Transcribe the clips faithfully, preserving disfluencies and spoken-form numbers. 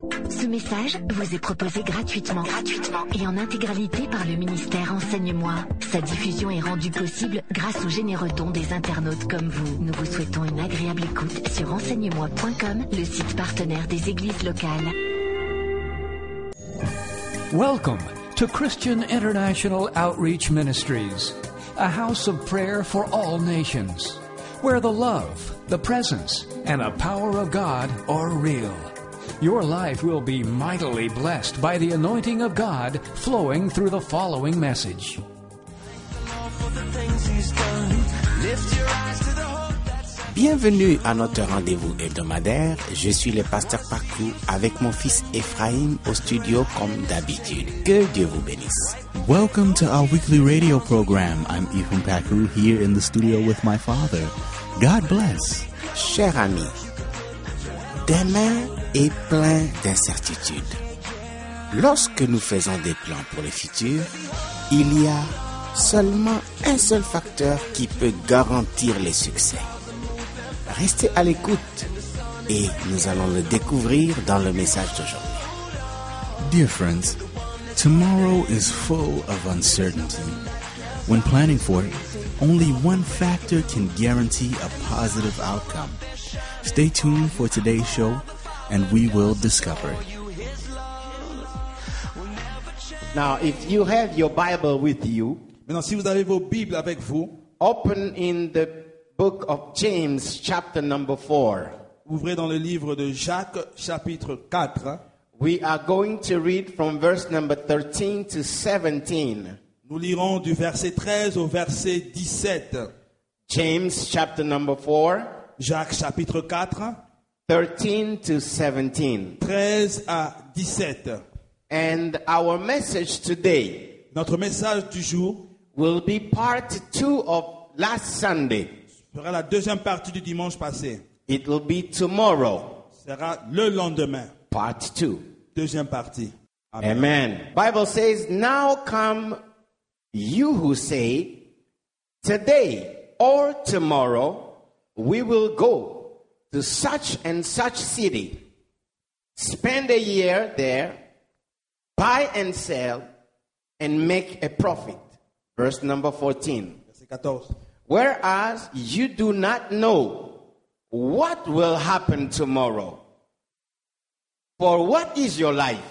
Ce message vous est proposé gratuitement, gratuitement et en intégralité par le ministère Enseigne-moi. Sa diffusion est rendue possible grâce aux généreux dons des internautes comme vous. Nous vous souhaitons une agréable écoute sur enseigne moi point com, le site partenaire des églises locales. Welcome to Christian International Outreach Ministries, a house of prayer for all nations, where the love, the presence, and the power of God are real. Your life will be mightily blessed by the anointing of God flowing through the following message. Bienvenue à notre rendez-vous hebdomadaire. Je suis le pasteur Pakou avec mon fils Ephraim au studio comme d'habitude. Que Dieu vous bénisse. Welcome to our weekly radio program. I'm Ephraim Pakou here in the studio with my father. God bless. Chers amis, demain est plein d'incertitudes. Lorsque nous faisons des plans pour le futur, il y a seulement un seul facteur qui peut garantir le succès. Restez à l'écoute et nous allons le découvrir dans le message d'aujourd'hui. Dear friends, tomorrow is full of uncertainty. When planning for it, only one factor can guarantee a positive outcome. Stay tuned for today's show and we will discover it. Now, if you have your Bible with you, Maintenant, si vous avez vos Bibles avec vous, open in the book of James, chapter number four. ouvrez dans le livre de Jacques, chapitre quatre. We are going to read from verse number thirteen to seventeen. Nous lirons du verset treize au verset dix-sept. James, chapter number four, Jacques, chapitre quatre, thirteen to seventeen. treize à dix-sept. And our message today Notre message du jour will be part two of last Sunday. sera la deuxième partie du dimanche passé. It will be tomorrow, Sera le lendemain, part two. deuxième partie. Amen. Amen. Bible says, now come you who say, today or tomorrow we will go to such and such city, spend a year there, buy and sell, and make a profit. Verse number fourteen. Verset quatorze. Whereas you do not know what will happen tomorrow. For what is your life?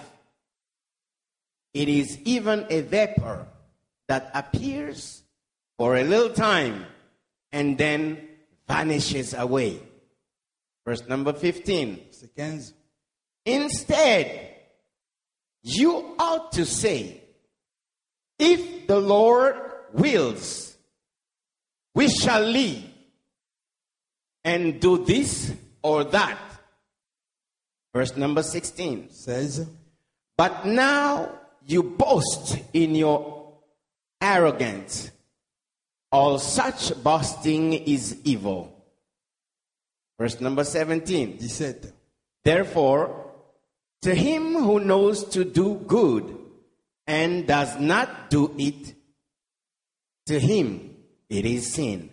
It is even a vapor that appears for a little time and then vanishes away. Verse number fifteen. Verset quinze. Instead, you ought to say, if the Lord wills, we shall live and do this or that. Verse number sixteen. seize. But now you boast in your arrogance. All such boasting is evil. Verse number seventeen. dix-sept. Therefore, to him who knows to do good and does not do it, to him it is sin.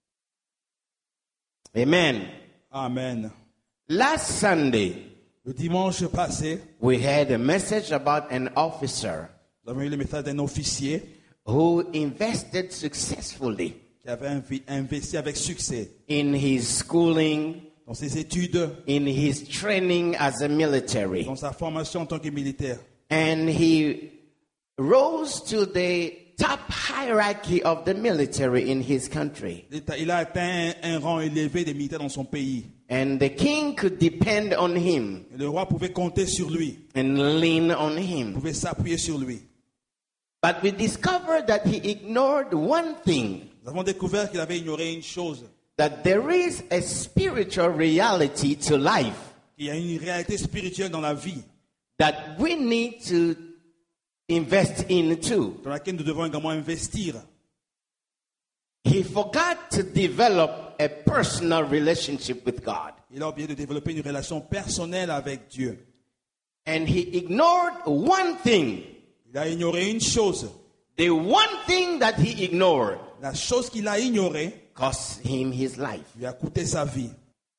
Amen. Amen. Last Sunday, Le dimanche passé, we had a message about an officer nous avons eu le message d'un officier who invested successfully qui avait invi- investi avec succès in his schooling, dans ses études, in his training as a military. dans sa formation en tant que militaire. And he rose to the top hierarchy of the military in his country. L'État- Il a atteint un, un rang élevé des militaires dans son pays. And the king could depend on him Et le roi pouvait compter sur lui, and lean on him. pouvait s'appuyer sur lui. But we discovered that he ignored one thing, Nous avons découvert qu'il avait ignoré une chose, that there is a spiritual reality to life qu'il y a une réalité spirituelle dans la vie, that we need to invest in too. dans laquelle nous devons également investir. He forgot to develop a personal relationship with God. Il a oublié de développer une relation personnelle avec Dieu. And he ignored one thing. Il a ignoré une chose. The one thing that he ignored La chose qu'il a ignorée cost him his life. lui a coûté sa vie.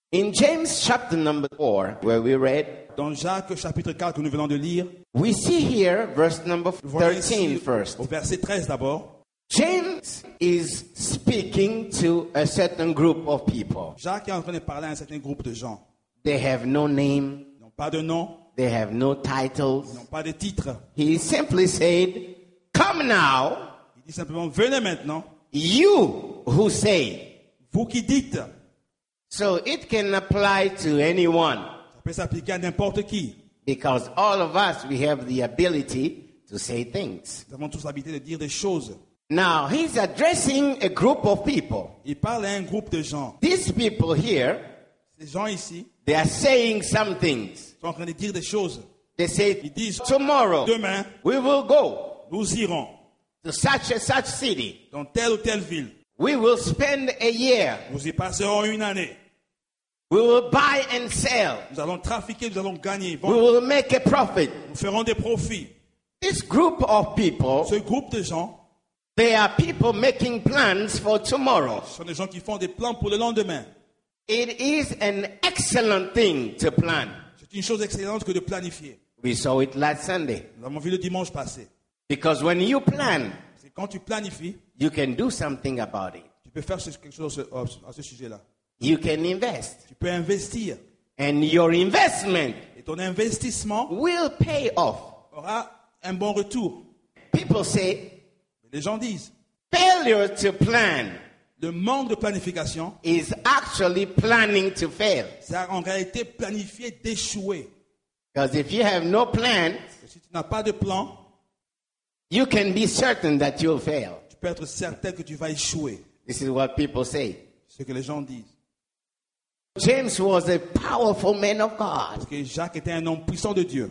In James chapter number four, where we read, Dans Jacques chapitre quatre que nous venons de lire, we see here verse number nous voyons thirteen ici, first. au verset treize d'abord, James is speaking to a certain group of people. Jacques est en train de parler à un certain groupe de gens. They have no name, Ils n'ont pas de nom, they have no ils titles. n'ont pas de titre. He simply said, "Come now, Il dit simplement, venez maintenant, you who say." vous qui dites. So it can apply to anyone Ça peut s'appliquer à n'importe qui. because all of us, we have the ability to say things. Nous avons tous l'habitude de dire des choses. Now, he's addressing a group of people. Il parle à un groupe de gens. These people here, Ces gens ici they are saying some things. sont en train de dire des choses. They say, Ils disent, tomorrow demain, we will go nous irons to such and such city. dans telle ou telle ville. We will spend a year. Nous y passerons une année. We will buy and sell. Nous allons trafiquer, nous allons gagner. We will make a profit. Nous ferons des profits. This group of people, Ce groupe de gens, they are people making plans for tomorrow. ce sont des gens qui font des plans pour le lendemain. It is an excellent thing to plan. C'est une chose excellente que de planifier. We saw it last Sunday. Nous l'avons vu le dimanche passé. Because when you plan, C'est quand tu planifies, you can do something about it. tu peux faire quelque chose à ce- à ce sujet-là. You can invest. Tu peux investir. And your investment Et ton investissement will pay off. aura un bon retour. People say Les gens disent, failure to plan le manque de planification, is actually planning to fail. c'est en réalité planifier d'échouer. Because if you have no plan, Et si tu n'as pas de plan, you can be certain that you'll fail. tu peux être certain que tu vas échouer. This is what people say. C'est ce que les gens disent. James was a powerful man of God. Parce que Jacques était un homme puissant de Dieu.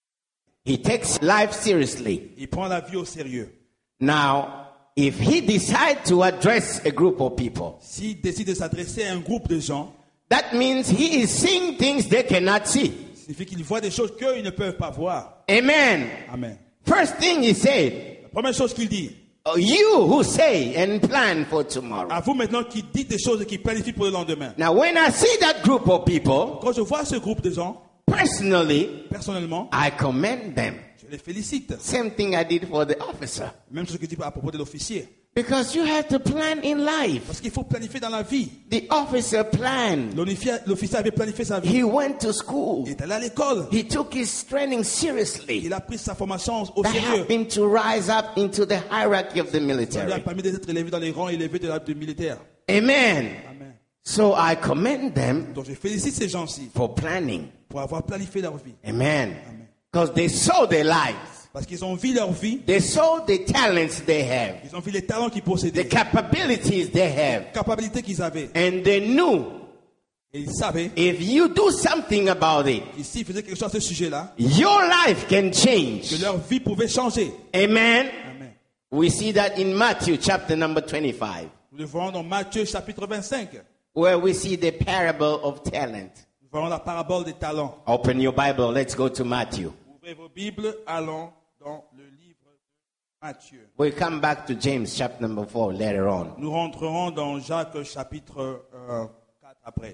He takes life seriously. Il prend la vie au sérieux. Now, if he decides to address a group of people, S'il décide de s'adresser à un groupe de gens, that means he is seeing things they cannot see. ça signifie qu'il voit des choses qu'eux, ils ne peuvent pas voir. Amen. Amen. First thing he said, La première chose qu'il dit, "Oh, you who say and plan for tomorrow." à vous maintenant qui dites des choses et qui planifient pour le lendemain. Now, when I see that group of people, Quand je vois ce groupe de gens, personally, personnellement, I commend them. je les félicite. Same thing I did for the officer. Même chose que je dis à propos de l'officier. Because you have to plan in life. Parce qu'il faut planifier dans la vie. The officer planned. L'officier l'officier avait planifié sa vie. He went to school. Il est allé à l'école. He took his training seriously. Il a pris sa formation au That sérieux. helped him to rise up into the hierarchy of the Ça lui a military. permis d'être élevé dans les rangs élevés de la de militaire. Amen. Amen. So I commend them Donc je félicite ces gens-ci for planning. pour avoir planifié leur vie. Amen. Because they saw their lives. Parce qu'ils ont vu leur vie, They saw the talents they have, ils ont vu les talents qu'ils the possédaient, capabilities they have, les capacités qu'ils avaient. and they knew Et ils savaient if you do something about it, que s'ils faisaient quelque chose à ce sujet-là, your life can que change. leur vie pouvait changer. Amen. Amen. We see that in Matthew chapter number twenty-five, Nous le voyons dans Matthieu chapitre vingt-cinq. where we see the parable of talent. Nous voyons la parabole des talents. Open your Bible. Let's go to Matthew. Ouvrez vos Bibles, allons dans le livre de Matthieu. We'll come back to James chapter number four later on. Nous rentrerons dans Jacques chapitre euh, quatre après.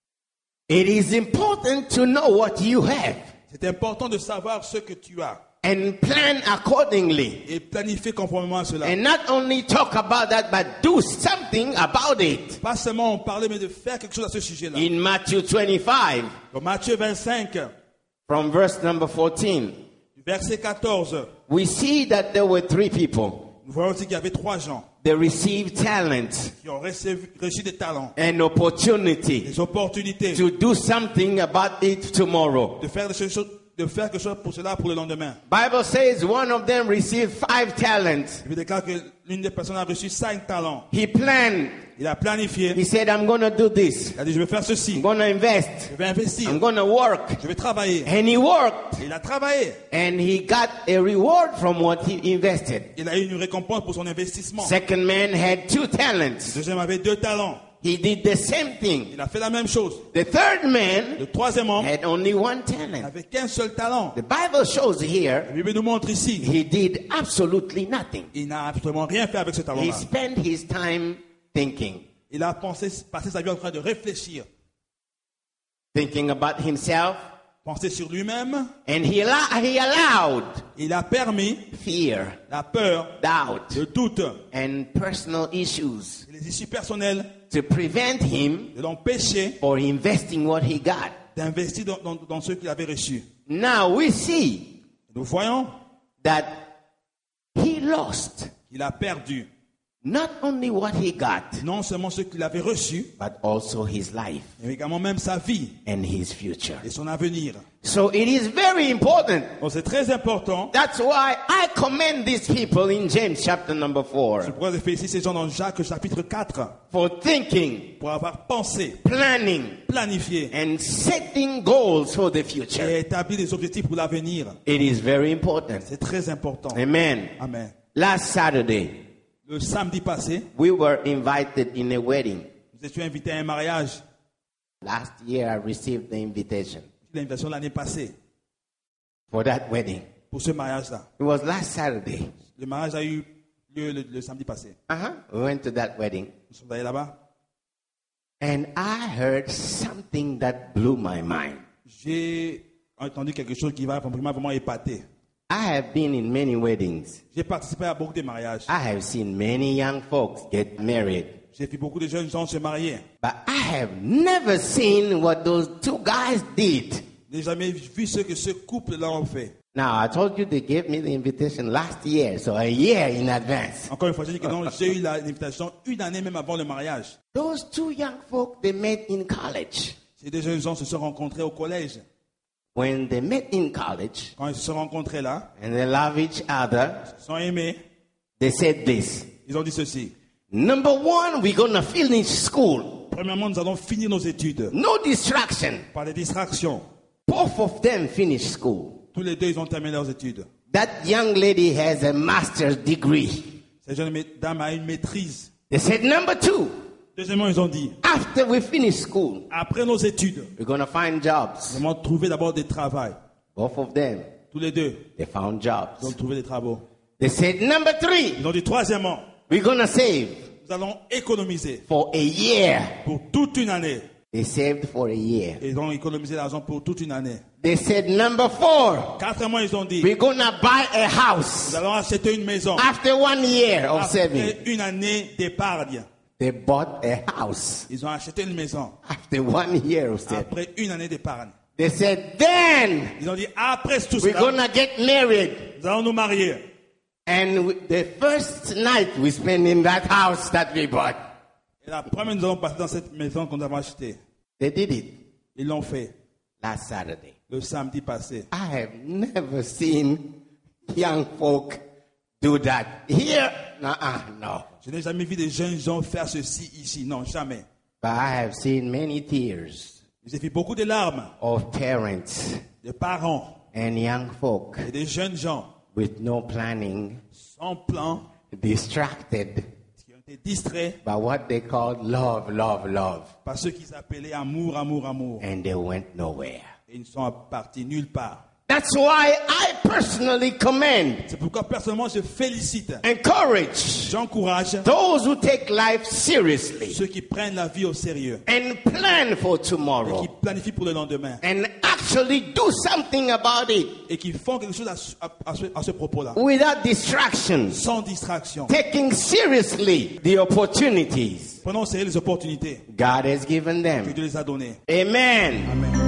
It is important to know what you have C'est important de savoir ce que tu as and plan accordingly. et planifier conformément à cela. And not only talk about that, but do something about it. Pas seulement en parler, mais de faire quelque chose à ce sujet-là. In Matthew twenty-five, Dans Matthieu vingt-cinq, from verse number fourteen, verset quatorze, we see that there were three people. nous voyons aussi qu'il y avait trois gens They received talent qui ont reçu, reçu des talents, and opportunity des opportunités to do something about it tomorrow. de faire des choses, de faire quelque chose pour cela pour le lendemain. Bible says one of them received five talents. Il déclare que l'une des personnes a reçu cinq talents. He planned. Il a planifié. He said, I'm going to do this. Il a dit, je vais faire ceci. I'm going to invest. Je vais investir. I'm going to work. Je vais travailler. And he worked. Il a travaillé. And he got a reward from what he invested. Il a eu une récompense pour son investissement. Second man had two Le talents. deuxième avait deux talents. He did the same thing. Il a fait la même chose. The third man Le troisième homme had only one talent. n'avait qu'un seul talent. The Bible shows here La Bible nous montre ici, he did absolutely nothing. il n'a absolument rien fait avec ce He talent-là. spent his time thinking. Il a pensé, passé sa vie en train de réfléchir. thinking about himself, penser sur lui-même. and he, allow, he allowed Il a permis fear, la peur, doubt, le doute and personal issues et les issues personnelles to prevent him de l'empêcher for investing what he got. d'investir dans, dans, dans ce qu'il avait reçu. Now we see Nous voyons that he lost qu'il a perdu not only what he got, non seulement ce qu'il avait reçu, but also his life mais également même sa vie and his future. et son avenir. So it is very important. Donc c'est très important. That's why I commend these people in James chapter number four Je pourrais féliciter ces gens dans Jacques chapitre quatre for thinking, pour avoir pensé, planning, planifié and setting goals for the future. et établi des objectifs pour l'avenir. It is very important. C'est très important. Amen. Amen. Last Saturday, Le samedi passé, we were invited in a wedding. nous étions invités à un mariage. Last year, I received the invitation L'invitation l'année passée for that wedding. pour ce mariage-là. It was last Saturday. Le mariage a eu lieu le, le samedi passé. Uh-huh. We went to that wedding, Nous sommes allés là-bas. and I heard something that blew my mind. J'ai entendu quelque chose qui m'a vraiment épaté. I have been in many weddings. J'ai participé à beaucoup de mariages. I have seen many young folks get married. J'ai vu beaucoup de jeunes gens se marier. But I have never seen what those two guys did. Je n'ai jamais vu ce que ce couple-là ont fait. Now, I told you they gave me the invitation last year, so a year in advance. Encore une fois, j'ai dit que non, j'ai eu l'invitation une année même avant le mariage. Those two young folk, they met in college. Ces deux jeunes gens se sont rencontrés au collège. When they met in college Quand ils se sont rencontrés là, and they love each other, ils se sont aimés, they said this. ils ont dit ceci. Number one, we're going to finish school. Premièrement, nous allons finir nos études. No distraction. Par des distractions. Both of them finished school. Tous les deux, ils ont terminé leurs études. That young lady has a master's degree. Cette jeune dame a une maîtrise. They said, number two, Deuxièmement, ils ont dit, after we finish school, après nos études, we're going to find jobs. nous allons trouver d'abord des travaux. Both of them, Tous les deux, they found ils ont jobs. trouvé des travaux. They said, number three, Ils ont dit, troisièmement, we're going to save nous allons économiser for a year. pour toute une année. They saved for a year. Et ils ont économisé l'argent pour toute une année. They said, number four, Quatrièmement, ils ont dit, we're going to buy a nous house allons acheter une maison. after one year of saving. Après une année d'épargne, They bought a house ils ont acheté une maison. after one year of saving. Après une année d'épargne. They said, then Ils ont dit, après tout we're going cela, to get married. nous allons nous marier. And we, the first night we spent in that house that we bought, Et la première, nous allons passer dans cette maison qu'on avait achetée. they did it Ils l'ont fait last Saturday. le samedi passé. I have never seen young folk do that. Here, uh-uh, no. Je n'ai jamais vu des jeunes gens faire ceci ici. Non, jamais. But I have seen many tears J'ai vu beaucoup de larmes of parents de parents and young folk et des jeunes gens with no planning, sans plan distracted qui ont été distraits by what they called love, love, love. par ceux qu'ils appelaient amour, amour, amour. And they went nowhere. Et ils ne sont partis nulle part. That's why I personally commend, C'est pourquoi personnellement je félicite, encourage j'encourage those who take life seriously ceux qui prennent la vie au sérieux and plan for et qui tomorrow planifient pour le lendemain and actually do something about it et qui font quelque chose à, ce- à- à ce, à ce propos-là, without distractions, sans distraction. taking seriously the opportunities Prenons au sérieux les opportunités God has given que them. Dieu les a données. Amen.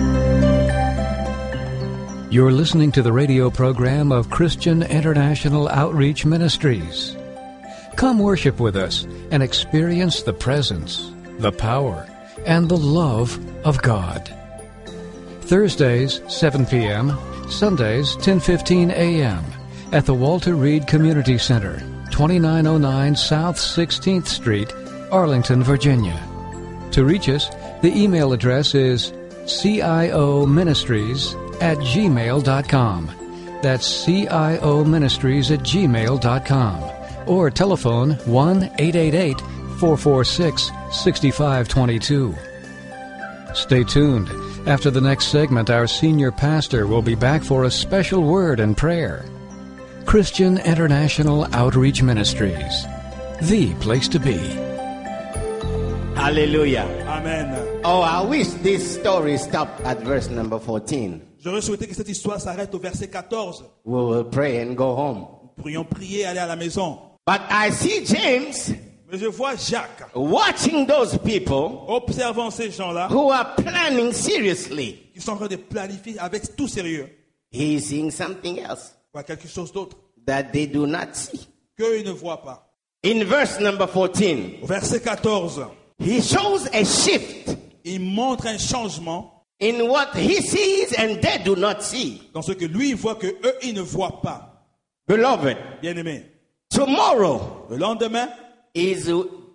You're listening to the radio program of Christian International Outreach Ministries. Come worship with us and experience the presence, the power, and the love of God. Thursdays, seven p.m., Sundays, ten fifteen a.m. at the Walter Reed Community Center, twenty-nine oh nine South sixteenth Street, Arlington, Virginia. To reach us, the email address is CIOministries at gmail dot com. That's CIOministries at gmail dot com. Or telephone one eight eight eight, four four six, six five two two. Stay tuned. After the next segment, our senior pastor will be back for a special word and prayer. Christian International Outreach Ministries, the place to be. Hallelujah. Amen. Amen. Oh, I wish this story stopped at verse number fourteen. J'aurais souhaité que cette histoire s'arrête au verset quatorze. We will pray and go home. Nous pourrions prier et aller à la maison. But I see James Mais je vois Jacques watching those people observant ces gens-là who are planning seriously. qui sont en train de planifier avec tout sérieux. He is seeing something else Voilà quelque chose d'autre that they do not see. qu'eux ils ne voient pas. In verse number fourteen, Au verset quatorze, he shows a shift il montre un changement in what he sees and they do not see. dans ce que lui il voit que eux ils ne voient pas. Beloved, Bien-aimés, tomorrow le lendemain, is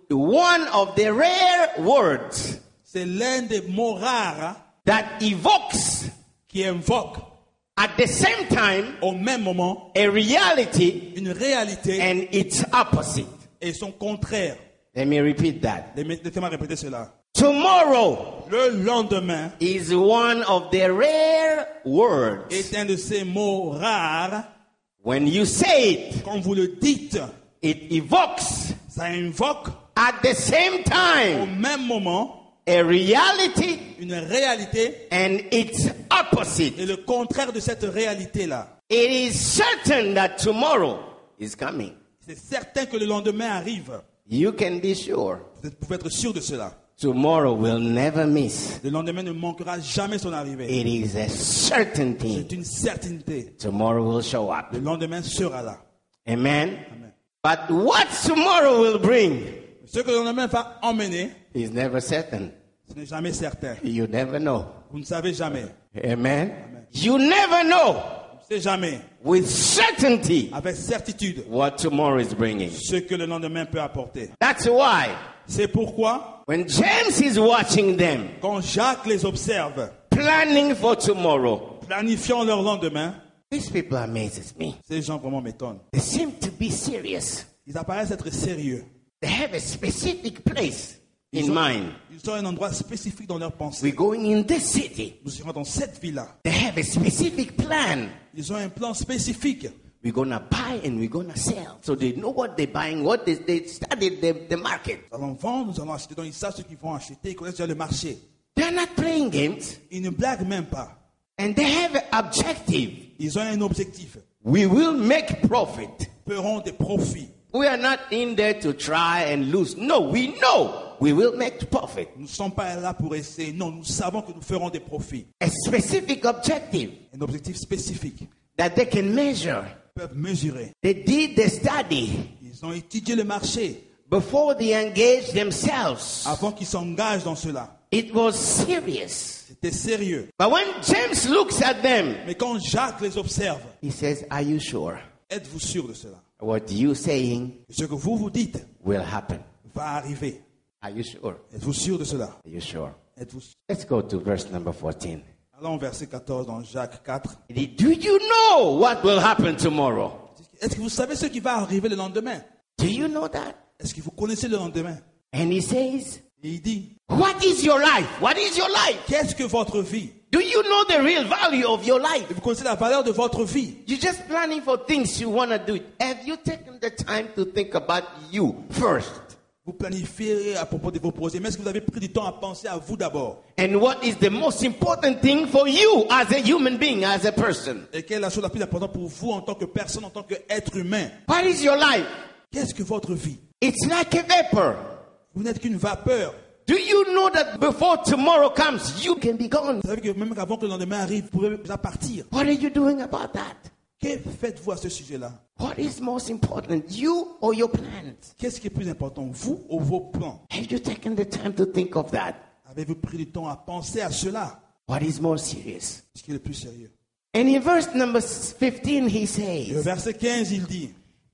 one of the rare words c'est l'un des mots rares that evokes qui invoque at the same time au même moment a reality une réalité and its opposite. et son contraire. Let me repeat that. Laissez-moi répéter cela. Tomorrow Le lendemain is one of the rare words. est un de ces mots rares. When you say it, Quand vous le dites, it evokes ça invoque at the same au time même moment a reality une réalité and its opposite. et le contraire de cette réalité-là. It is certain that tomorrow is coming. C'est certain que le lendemain arrive. You can be sure. Vous pouvez être sûr de cela. Tomorrow will never miss. Le lendemain ne manquera jamais son arrivée. It is a certainty. C'est une certainté. Tomorrow will show up. Le lendemain sera là. Amen. Amen. But what tomorrow will bring Ce que le lendemain va emmener, is never certain. ce n'est jamais certain. You never know. Vous ne savez jamais. Amen. You never know Vous ne savez jamais, with certainty avec certitude, what tomorrow is bringing. ce que le lendemain peut apporter. That's why C'est pourquoi, when James is watching them, quand Jacques les observe, planning for tomorrow, planifiant leur lendemain, these people amazes me. ces gens vraiment m'étonnent. They seem to be serious. Ils apparaissent être sérieux. They have a specific place in Ils ont, mind. ils ont un endroit spécifique dans leur pensée. We're going in this city. Nous irons dans cette ville-là. They have a specific plan. Ils ont un plan spécifique. We're going to buy and we're going to sell. So they know what they're buying, what they, they studied the, the market. Nous allons vendre, nous allons acheter. Donc ils savent ce qu'ils vont acheter. Ils connaissent déjà le marché. They're not playing games. Ils ne blaguent même pas. And they have an objective. Ils ont un objectif. We will make profit. Ils feront des profits. We are not in there to try and lose. No, we know we will make profit. Nous ne sommes pas là pour essayer. Non, nous savons que nous ferons des profits. A specific objective Un objectif spécifique. that they can measure. Ils peuvent mesurer. They did the study Ils ont étudié le marché before they engaged themselves. avant qu'ils s'engagent dans cela. It was serious. C'était sérieux. But when James looks at them, Mais quand Jacques les observe, he says, are you sure? êtes-vous sûr de cela? What you saying Ce que vous vous dites will happen. va arriver. Are you sure? Êtes-vous sûr de cela? Are you sure? Êtes-vous sûr? Let's go to verse number fourteen. Allons au verset quatorze dans Jacques quatre. Do you know what will happen tomorrow? Est-ce que vous savez ce qui va arriver le lendemain? Do you know that? Est-ce que vous connaissez le lendemain? And he says, Et il dit, what is your life? What is your life? qu'est-ce que votre vie? Do you know the real value of your life? Et vous connaissez la valeur de votre vie? You're just planning for things you want to do. Have you taken the time to think about you first? Vous planifiez à propos de vos projets, mais est-ce que vous avez pris du temps à penser à vous d'abord? And what is the most important thing for you as a human being, as a person? Et quelle est la chose la plus importante pour vous en tant que personne, en tant qu'être humain? What is your life? Qu'est-ce que votre vie? It's like a vapor. Vous n'êtes qu'une vapeur. Do you know that before tomorrow comes, you can be gone? Vous savez que même avant que le lendemain arrive, vous pouvez déjà partir. What are you doing about that? Que faites-vous à ce sujet-là? What is most important, you or your plans? Qu'est-ce qui est plus important, vous ou vos plans? Have you taken the time to think of that? Avez-vous pris du temps à penser à cela? What is more serious? Ce qui est le plus sérieux. And in verse number fifteen, he Et au says, verset quinze, il dit,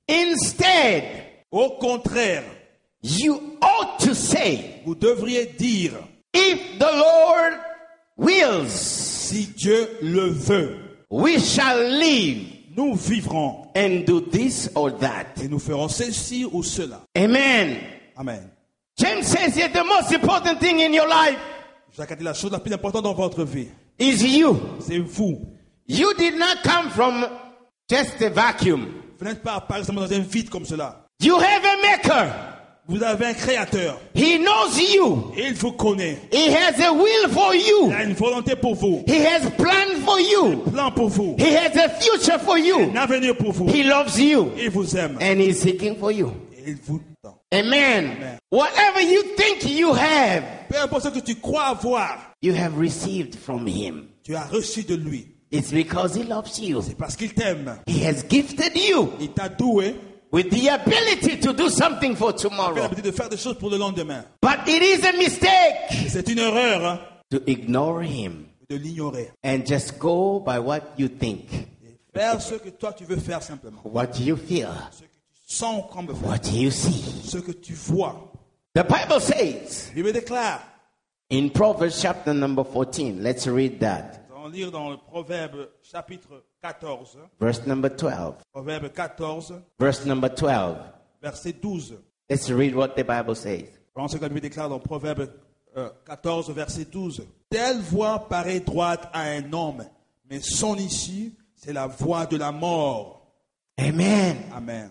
instead, au contraire, you ought to say, vous devriez dire, if the Lord wills, si Dieu le veut, we shall live nous vivrons and do this or that. et nous ferons ceci ou cela. Amen. Amen. James says here the most important thing in your life Jacques a dit la chose la plus importante dans votre vie, is you. c'est vous. You did not come from just a vacuum. Vous n'êtes pas apparu seulement dans un vide comme cela. You have a maker. Vous avez un créateur. He knows you. Il vous connaît. He has a will for you. Il a une volonté pour vous. He has plan for you. Un plan pour vous. He has a future for you. Un avenir pour vous. He loves you. Il vous aime. And he's seeking for you. Et il vous attend. Amen. Amen. Whatever you think you have, Peu importe ce que tu crois avoir, you have received from him. tu as reçu de lui. It's because he loves you. C'est parce qu'il t'aime. He has gifted you Il t'a doué. with the ability to do something for Tu as tomorrow. l'habitude de faire des choses pour le lendemain. But it is a mistake Et c'est une erreur hein, to ignore him de l'ignorer. and just go by what you think, Faire ce que toi tu veux faire simplement. what you feel, Ce que tu sens comme faire. what you see. Ce que tu vois. The Bible says La Bible déclare. in Proverbs chapter number fourteen, let's read that. Nous allons lire dans le Proverbe chapitre quatorze. Verse number twelve. Proverbe quatorze, Verse number twelve. verset douze. Let's read what the Bible says. Voyons ce que la Bible déclare dans Proverbe euh, quatorze, verset douze. Telle voie paraît droite à un homme, mais son issue, c'est la voie de la mort. Amen. Amen.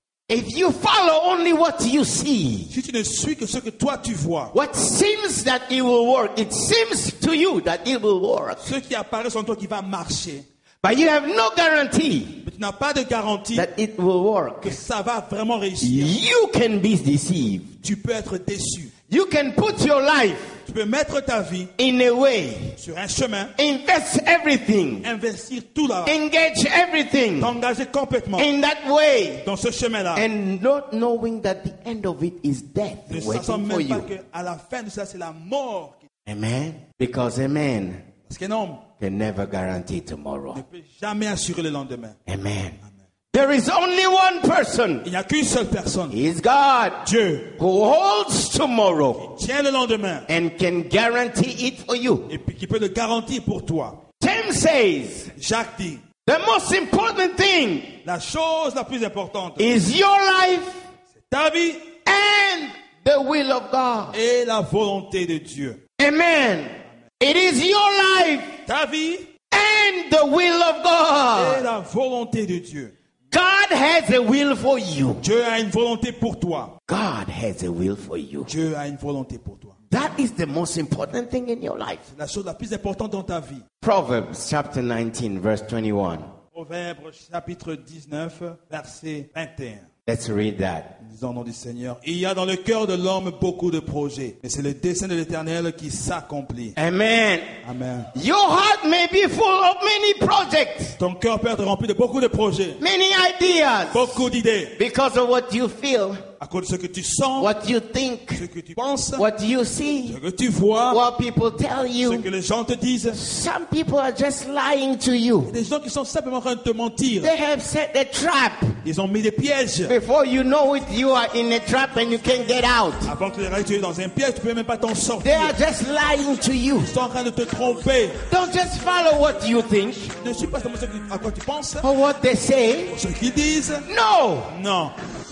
If you follow only what you see, Si tu ne suis que ce que toi tu vois, what seems that it will work, it seems to you that it will work, ce qui apparaît en toi qui va marcher, but you have no guarantee mais tu n'as pas de garantie that it will work. que ça va vraiment réussir. You can be deceived. Tu peux être déçu. You can put your life Tu peux mettre ta vie in a way, sur un chemin, invest everything, investir tout là, engage everything t'engager complètement in that way, dans ce chemin-là. and not knowing that the end of it is death Ne sachant waiting for même pas you. qu'à la fin de ça, c'est la mort. qui- Amen. Because a man Parce qu'un homme can never guarantee tomorrow. ne peut jamais assurer le lendemain. Amen. There is only one person. Il n'y a qu'une seule personne, He is God, Dieu, who holds tomorrow tient le lendemain and can guarantee it for you. et puis qui peut le garantir pour toi. James says Jacques dit, the most important thing la chose la plus importante, is your life ta vie and the will of God. et la volonté de Dieu. Amen. It is your life Ta vie and the will of et God. la volonté de Dieu. God has a will for you. Dieu a une volonté pour toi. God has a will for you. Dieu a une volonté pour toi. That is the most important thing in your life. C'est la chose la plus importante dans ta vie. Proverbs chapter nineteen, verse twenty-one. Proverbe chapitre dix-neuf, verset vingt et un. Let's read that. Disons au nom du Seigneur. Il y a dans le cœur de l'homme beaucoup de projets, mais c'est le dessein de l'Éternel qui s'accomplit. Amen. Amen. Your heart may be full of many projects, Ton cœur peut être rempli de beaucoup de projets, many ideas, beaucoup d'idées, because of what you feel, à cause de ce que tu sens, what you think, ce que tu penses, what you see, ce que tu vois, what people tell ce you. que les gens te disent. Some people are just lying to you. Des gens qui sont simplement en train de te mentir. They have set a trap. Ils ont mis des pièges. Before you know it, you are in a trap and you can't get out. Avant que tu réalises que tu es dans un piège, tu ne peux même pas t'en They sortir. are just lying to you. Ils sont en train de te tromper. Don't just follow what you think Ne suis pas seulement ce que- à quoi tu penses, or what they say. ce qu'ils disent. No. Non.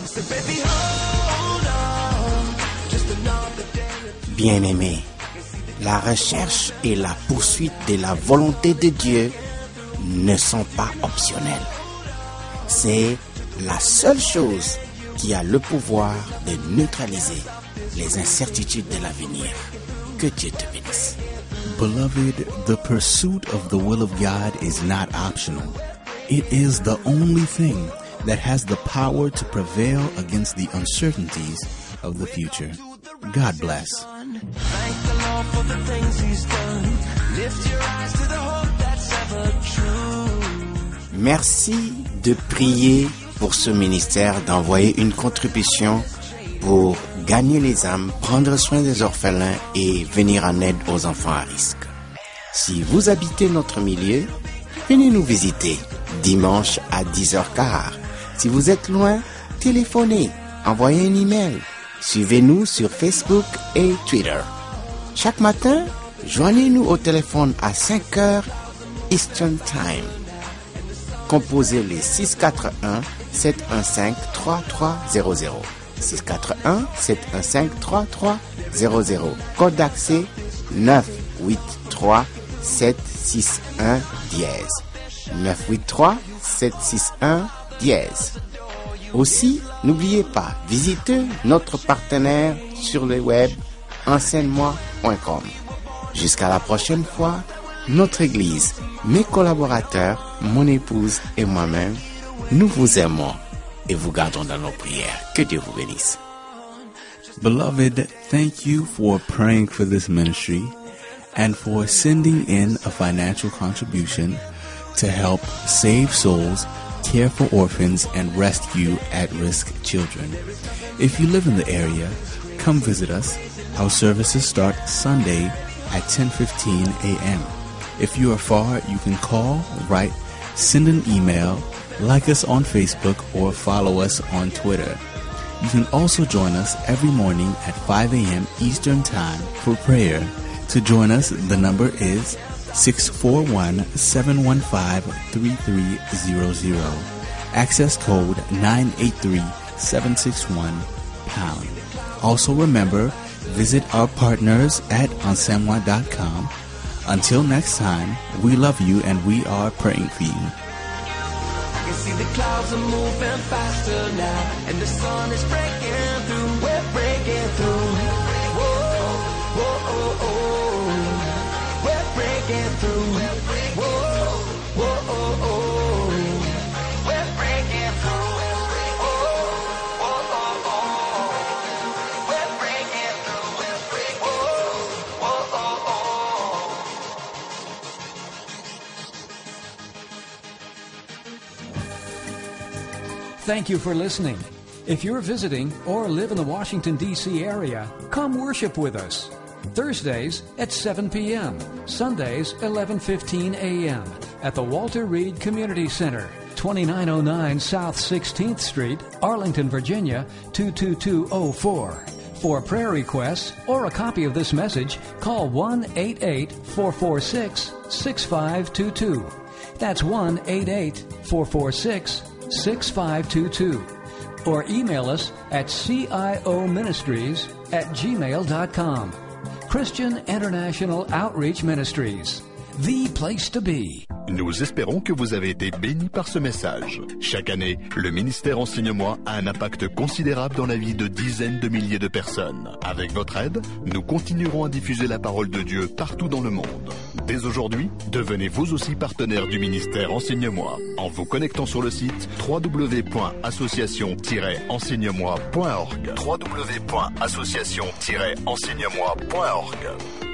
Bien-aimés, la recherche et la poursuite de la volonté de Dieu ne sont pas optionnelles. C'est la seule chose qui a le pouvoir de neutraliser les incertitudes de l'avenir. Que Dieu te bénisse. Beloved, the pursuit of the will of God is not optional. It is the only thing that has the power to prevail against the uncertainties of the future. God bless. Thank the Lord for the things He's done. Lift your eyes to the hope that's ever true. Merci de prier pour ce ministère, d'envoyer une contribution pour gagner les âmes, prendre soin des orphelins et venir en aide aux enfants à risque. Si vous habitez notre milieu, venez nous visiter dimanche à dix heures quinze. Si vous êtes loin, téléphonez, envoyez un email. Suivez-nous sur Facebook et Twitter. Chaque matin, joignez-nous au téléphone à cinq heures Eastern Time. Composez les six quatre un, sept un cinq, trois trois zéro zéro. six quatre un, sept un cinq, trois trois zéro zéro. Code d'accès neuf huit trois, sept six un dièse. neuf huit trois, sept six un dièse. Aussi, n'oubliez pas, visitez notre partenaire sur le web enseigne moi point com. Jusqu'à la prochaine fois, notre Église, mes collaborateurs, mon épouse et moi-même, nous vous aimons et vous gardons dans nos prières. Que Dieu vous bénisse. Beloved, thank you for praying for this ministry and for sending in a financial contribution to help save souls, care for orphans, and rescue at-risk children. If you live in the area, come visit us. Our services start Sunday at ten fifteen a.m. If you are far, you can call, write, send an email, like us on Facebook, or follow us on Twitter. You can also join us every morning at five a.m. Eastern Time for prayer. To join us, the number is six four one, seven one five, three three zero zero. Access code nine eight three, seven six one, pound. Also remember, visit our partners at enseigne moi dot com. Until next time, we love you and we are praying for you. I can see the clouds are moving faster now, and the sun is breaking through. We're breaking through. Whoa, whoa, oh, oh. We're breaking through. Whoa, whoa, oh, oh. We're breaking through. Whoa, whoa, oh, oh. We're breaking through. Whoa, whoa, oh, oh. Thank you for listening. If you're visiting or live in the Washington, D C area, come worship with us. Thursdays at seven p.m., Sundays eleven fifteen a.m. at the Walter Reed Community Center, twenty-nine oh nine South sixteenth Street, Arlington, Virginia, two two two oh four. For prayer requests or a copy of this message, call one eight eight, four four six, six five two two. That's one eight eight, four four six, six five two two. Or email us at cioministries at gmail dot com. Christian International Outreach Ministries, the place to be. Nous espérons que vous avez été bénis par ce message. Chaque année, le ministère Enseigne-moi a un impact considérable dans la vie de dizaines de milliers de personnes. Avec votre aide, nous continuerons à diffuser la parole de Dieu partout dans le monde. Dès aujourd'hui, devenez vous aussi partenaire du ministère Enseigne-moi en vous connectant sur le site w w w point association tiret enseigne moi point org. w w w point association tiret enseigne moi point org.